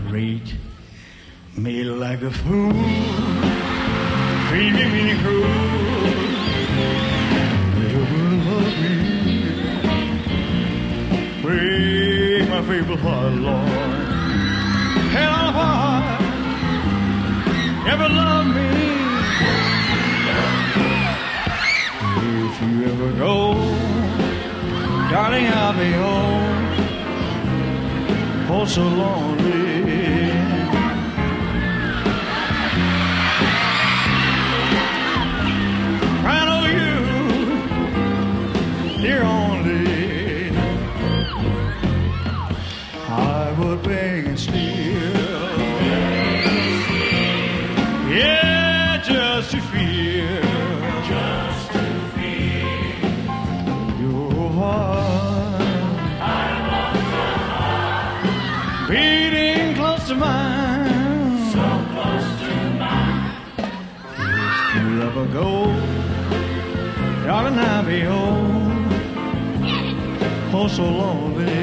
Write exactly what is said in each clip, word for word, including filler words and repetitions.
Treat me like a fool. Treat me mean and cruel. Never love me. Break my feeble heart, Lord. Hell on apart. Never love me. If you ever go, darling, I'll be home. Oh, so lonely. Crying over you, dear only. I would beg and steal, yeah, just to feel, just to feel your heart. I want your heart beating close to mine, so close to mine. If you ever go, darling, I'll be home. Oh, so lonely.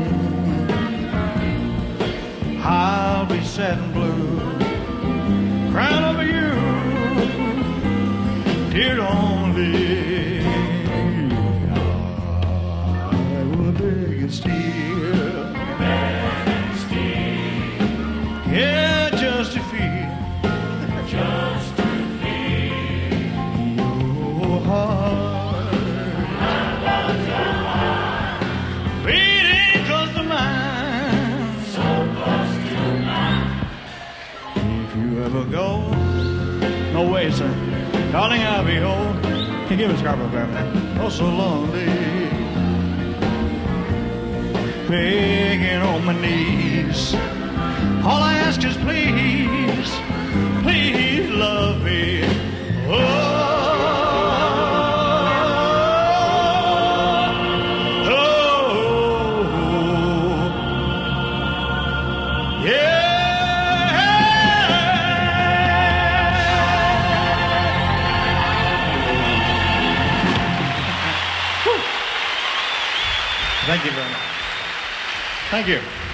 I'll be sad and blue, crying over you, dear only. I will beg and steal, beg and steal, yeah, just to feel, just to feel your heart. I want your heart beating close to mine, so close to mine. If you ever go, no way, sir, darling, I'll be home. Can you give me a scarf up there, man? Oh, so lonely. Begging on my knees. All I ask is please, please love me. Oh, oh, yeah. Thank you very much. Thank you.